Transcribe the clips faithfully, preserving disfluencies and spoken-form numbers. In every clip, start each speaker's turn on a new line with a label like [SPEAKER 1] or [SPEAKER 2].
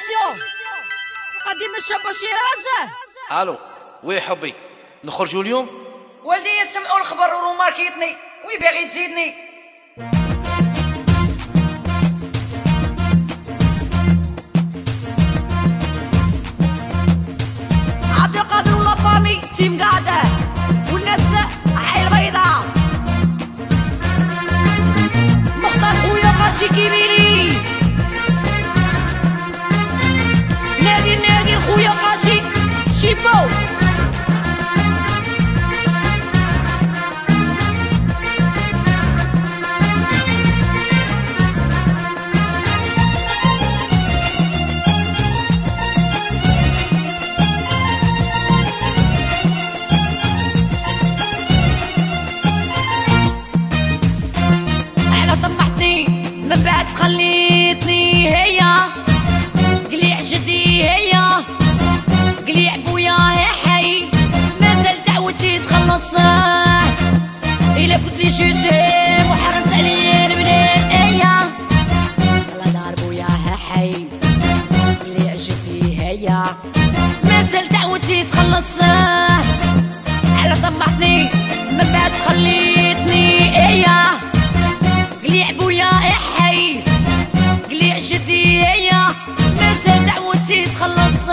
[SPEAKER 1] ميسيون قديم الشابة شيرازة.
[SPEAKER 2] الو وي حبي نخرجوا اليوم؟
[SPEAKER 3] والدي يسمعوا الخبر وروماركيتني ويبغي تزيدني.
[SPEAKER 1] عبد القادر ولا فامي تيم قاعدة والناس عيل بيضاء. مختار خويا غاشي كيميني نادي نادي خويا غاشي شيبو. من بعد خليتني هيا قليع جدي هيا قليع بويا يا حي مازال دعوتي تخلص. إلا قلت لي جيتي وحرمت عليا البنات هيا الله دار بويا يا حي قليع جدي هيا مازال دعوتي تخلص. على طمعتني من بعد خليتني هيا قليع بويا يا حي قليع جدي هيا مازال دعوتي تخلص.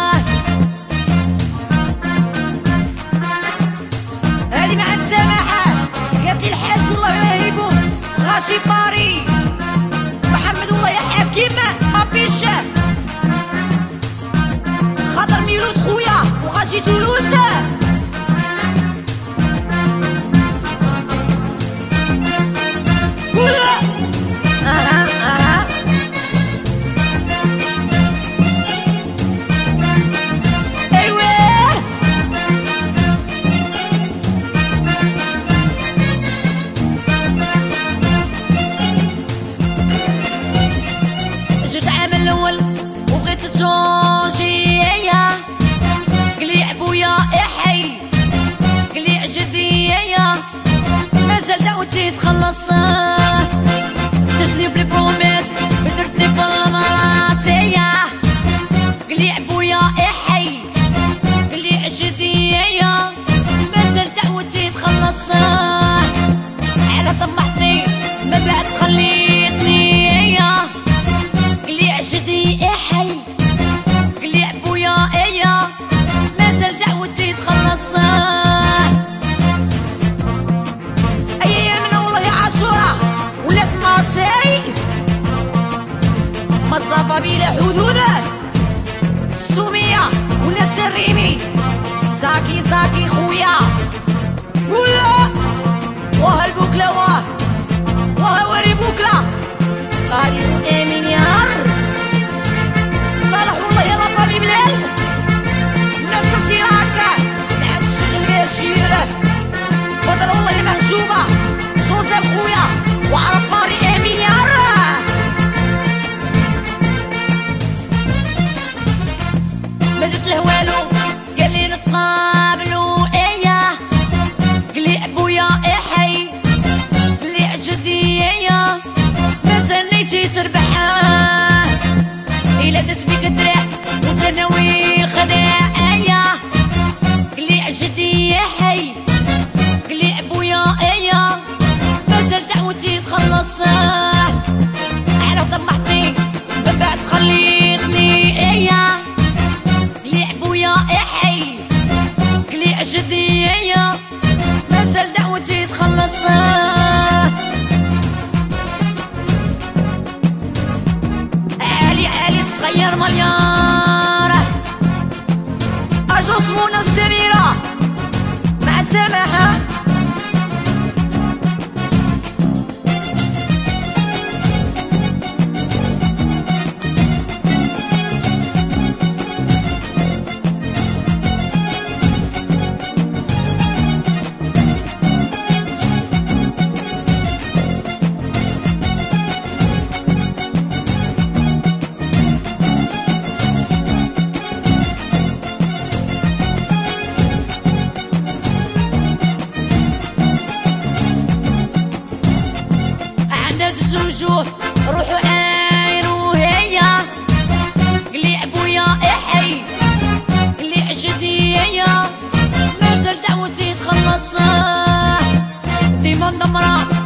[SPEAKER 1] هادي مع السماحة قالت لي الحاج والله يهيبو غاشي باري محمد والله يا حكيم أبيشة خاطر ميلود خويا وغاشي تولوزة. أها أها أيوة جيت عام الأول وبغيت تشونجي هيا قليع بويا يا حي قليع جدي هيا مازال دعوتي تخلص. زدني بلي بروميس بدرتني في المراسية قليع بويا يا حي قليع جدي هيا مازال دعوتي تخلص. على طمعتني من بعد خليتني هيا قليع جدي يا حي قليع بويا هيا مازال دعوتي تخلص. أيامنا والله عاشورة ولا اسمها ساري مصطفى بلا حدود السومية والناس الريمي زاكي زاكي خويا ولا وها البوكلة واه وها وري بوكلة غادي امين يار صالح والله يلا فامي بلال الناس تصير هكا عاد الشغل بها شيره بدر والله محجوبة جوزيف خويا وعرف فاري امين يار. ما درت له والو قال لي نتقابلو ايا قليع بويا يا حي قليع جدي ايا مازال نيتي تربح. إلا دات بيك الدراع وانت ناوي الخداع ايا قليع جدي يا حي قليع بويا ايا مازال دعوتي تخلص. على طمعتني من بعد خليتني ايا قليع بويا يا حي قليع جدي ايا مازال دعوتي تخلص. عالي عالي صغير مليار اجوص منى السميرة مع السماحة. وجوه روحوا عين وهي راسه ديما النمرة